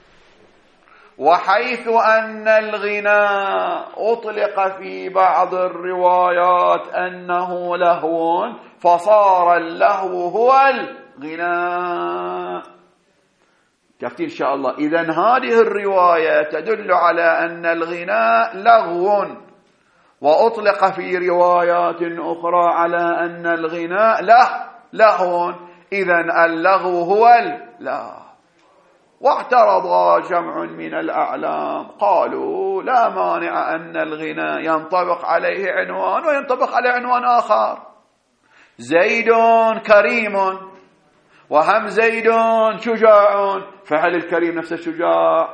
وحيث أن الغناء أطلق في بعض الروايات أنه لهو، فصار اللهو هو الغناء. كفتي إن شاء الله. إذن هذه الرواية تدل على أن الغناء لغو، وأطلق في روايات أخرى على أن الغناء له لهو. إذن اللغو هو اللهو. واعترض جمع من الأعلام قالوا لا مانع أن الغناء ينطبق عليه عنوان وينطبق عليه عنوان آخر. زيد كريم، وهم زيد شجاع، فهل الكريم نفس الشجاع؟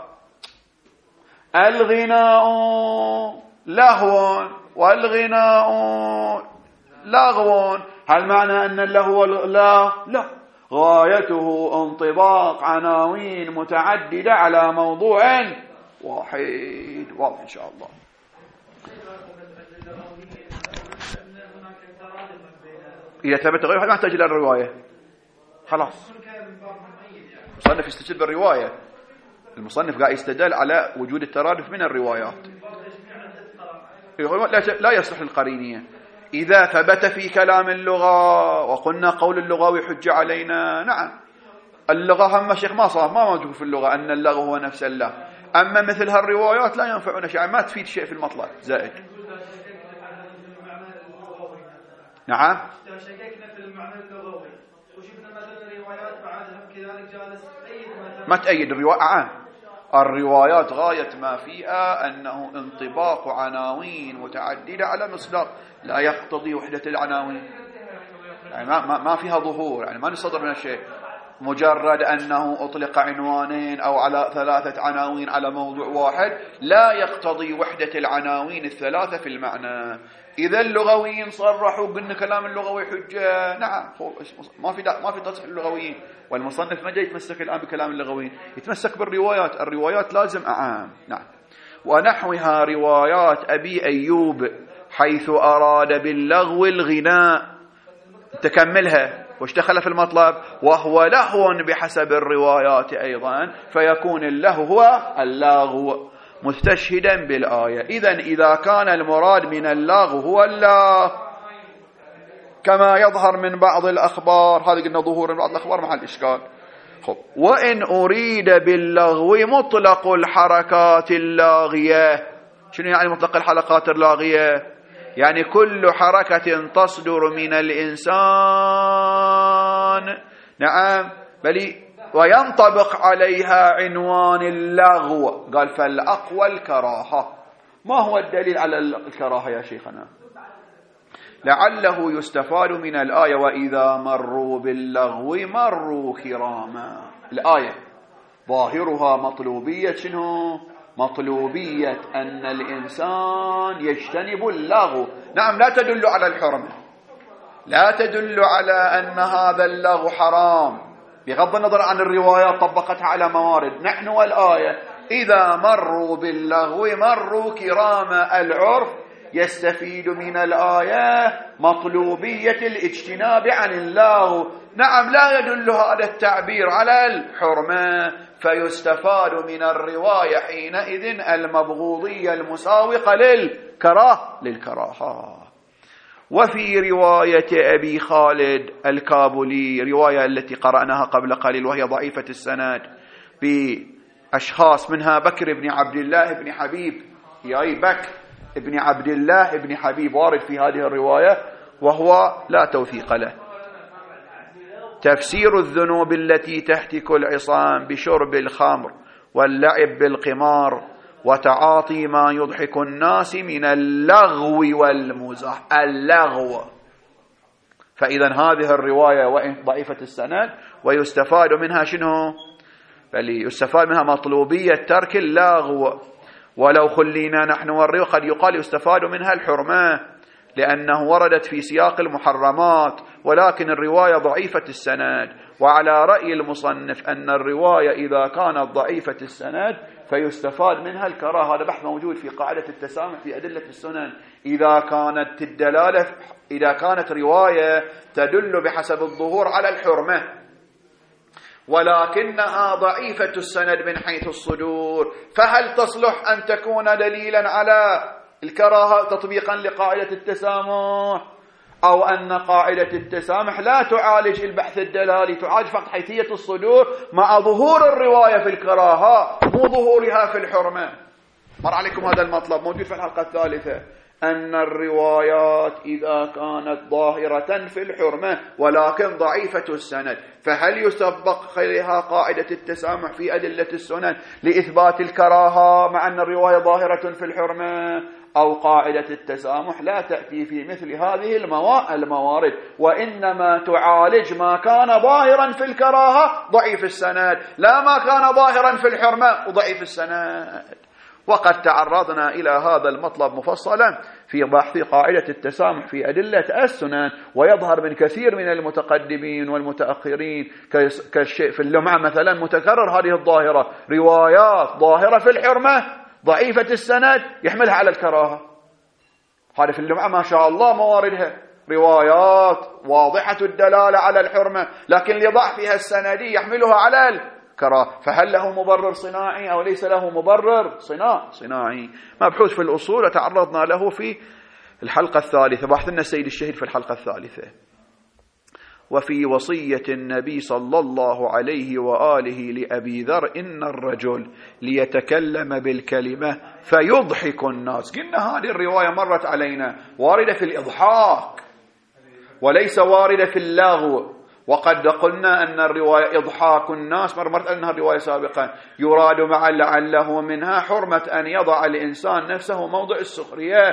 الغناء لهو والغناء لغو، هل معنى أن اللهو لا؟ لا، غايته انطباق عناوين متعددة على موضوع واحد. واضح إن شاء الله. إذا ثبت غيره ما يحتاج إلى الرواية، خلاص. المصنف يستدل بالرواية. المصنف قاعد يستدل على وجود الترادف من الروايات، لا يصلح القرينية. إذا ثبت في كلام اللغة وقلنا قول اللغوي حجة علينا، نعم اللغة هم شيخ ما صار ما موجود في اللغة أن اللغة هو نفس الله. أما مثل هالروايات لا ينفعنا شيء، ما تفيد شيء في المطلب زائد. نعم شككنا في المعنى اللغوي وشفنا مثلا روايات بعدها كذلك جالس تأيد مثلا ما تأيد الرواية عام. الروايات غاية ما فيها أنه انطباق عناوين متعددة على مصدر، لا يقتضي وحدة العناوين، يعني ما, ما فيها ظهور، يعني ما نصدر من الشيء مجرد أنه أطلق عنوانين أو على ثلاثة عناوين على موضوع واحد لا يقتضي وحدة العناوين الثلاثة في المعنى. إذا اللغويين صرحوا قلنا كلام اللغوي حجة، نعم ما في ما في تصحيح اللغويين، والمصنف ما جاي يتمسك الآن بكلام اللغويين، يتمسك بالروايات. الروايات لازم أعام. نعم. ونحوها روايات أبي أيوب حيث أراد باللغو الغناء، تكملها واشتخل في المطلب، وهو لهو بحسب الروايات أيضا، فيكون اللهو هو اللغو مستشهدا بالآية. إذن إذا كان المراد من اللغو هو الله كما يظهر من بعض الأخبار، هذا قلنا ظهور من بعض الأخبار محل إشكال. خب. وإن أريد باللغو مطلق الحركات اللاغية. شنو يعني مطلق الحركات اللاغية؟ يعني كل حركة تصدر من الإنسان، نعم، بل وينطبق عليها عنوان اللغو. قال فالأقوى الكراهة. ما هو الدليل على الكراهة يا شيخنا؟ لعله يستفاد من الآية وإذا مروا باللغو مروا كراما. الآية ظاهرها مطلوبية شنو؟ مطلوبية أن الإنسان يجتنب اللغو. نعم لا تدل على الحرمة، لا تدل على أن هذا اللغو حرام بغض النظر عن الروايات طبقتها على موارد. نحن والآية إذا مروا باللغو مروا كراما. العرف يستفيد من الآية مطلوبية الاجتناب عن اللغو. نعم لا يدل هذا التعبير على الحرمة، فيستفاد من الرواية حينئذ المبغوضية المساوقة للكراهة للكراهة. وفي رواية أبي خالد الكابولي، رواية التي قرأناها قبل قليل وهي ضعيفة السند بأشخاص، منها بكر بن عبد الله بن حبيب، أي بكر بن عبد الله بن حبيب وارد في هذه الرواية وهو لا توثيق له. تفسير الذنوب التي تهتك العصام بشرب الخمر واللعب بالقمار وتعاطي ما يضحك الناس من اللغو والمزح. اللغو، فإذا هذه الرواية وإن ضعيفة السند ويستفاد منها شنو؟ بل يستفاد منها مطلوبية ترك اللغو، ولو خلينا نحن والرواية قد يقال يستفاد منها الحرمة لأنه وردت في سياق المحرمات، ولكن الرواية ضعيفة السند. وعلى رأي المصنف أن الرواية إذا كانت ضعيفة السند فيستفاد منها الكراهة. هذا بحث موجود في قاعدة التسامح في أدلة السنن. إذا كانت الدلالة إذا كانت رواية تدل بحسب الظهور على الحرمة ولكنها ضعيفة السند من حيث الصدور، فهل تصلح أن تكون دليلا على الكراهة تطبيقا لقاعدة التسامح، أو أن قاعدة التسامح لا تعالج البحث الدلالي، تعالج فقط حيثية الصدور مع ظهور الرواية في الكراهة مو ظهورها في الحرمة؟ مر عليكم هذا المطلب موجود في الحلقة الثالثة، أن الروايات إذا كانت ظاهرة في الحرمة ولكن ضعيفة السند فهل يسبق خيرها قاعدة التسامح في أدلة السنن لإثبات الكراهة مع أن الرواية ظاهرة في الحرمة، أو قاعدة التسامح لا تأتي في مثل هذه الموارد وإنما تعالج ما كان ظاهرا في الكراهة ضعيف السند لا ما كان ظاهرا في الحرمة وضعيف السند؟ وقد تعرضنا إلى هذا المطلب مفصلا في بحث قاعدة التسامح في أدلة السنن، ويظهر من كثير من المتقدمين والمتأخرين كالشيء في اللمعة مثلا متكرر هذه الظاهرة، روايات ظاهرة في الحرمة ضعيفة السند يحملها على الكراهة. هذه في اللمعة ما شاء الله مواردها روايات واضحة الدلالة على الحرمة لكن لضعفها السندي يحملها على الكراهة، فهل له مبرر صناعي أو ليس له مبرر صناعي؟ مبحوث في الأصول وتعرضنا له في الحلقة الثالثة، بحثنا السيد الشهيد في الحلقة الثالثة. وفي وصية النبي صلى الله عليه وآله لأبي ذر إن الرجل ليتكلم بالكلمة فيضحك الناس. قلنا هذه الرواية مرت علينا واردة في الإضحاك وليس واردة في اللغو، وقد قلنا أن الرواية إضحاك الناس مرت علينا الرواية سابقا يراد مع لعله منها حرمة أن يضع الإنسان نفسه موضع السخرية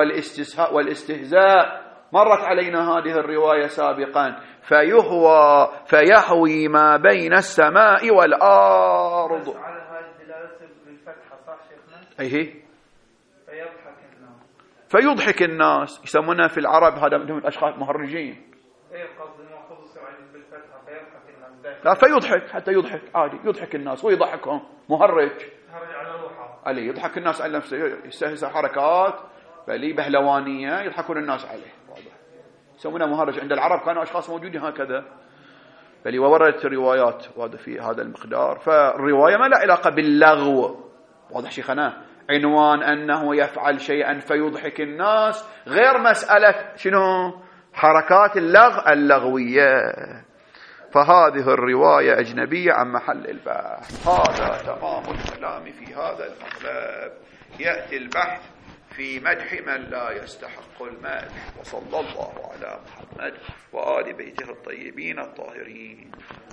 والاستهزاء، مرت علينا هذه الرواية سابقا. فيهوى فيهوي ما بين السماء والأرض. بس على هذه الدلالة بالفتحة صح شيخنا؟ أي هي فيضحك الناس فيضحك الناس يسمونها في العرب هذا من الأشخاص مهرجين. ايه قصدي المحفوظ السعودي بالفتحة فيضحك الناس. لا فيضحك حتى يضحك عادي يضحك الناس ويضحكهم مهرج هرج على روحه عليه يضحك الناس على نفسه يستهزئ حركات بلي بهلوانية يضحكون الناس عليه واضح يسمونها مهرج. عند العرب كانوا أشخاص موجودين هكذا بل ووردت الروايات وهذا في هذا المقدار. فالرواية ما لا علاقة باللغو واضح شيخنا، عنوان أنه يفعل شيئا فيضحك الناس غير مسألة شنو حركات اللغو اللغوية. فهذه الرواية أجنبية عن محل البحث. هذا تمام الكلام في هذا المطلب. يأتي البحث في مدح من لا يستحق المدح. وصلى الله على محمد وآل بيته الطيبين الطاهرين.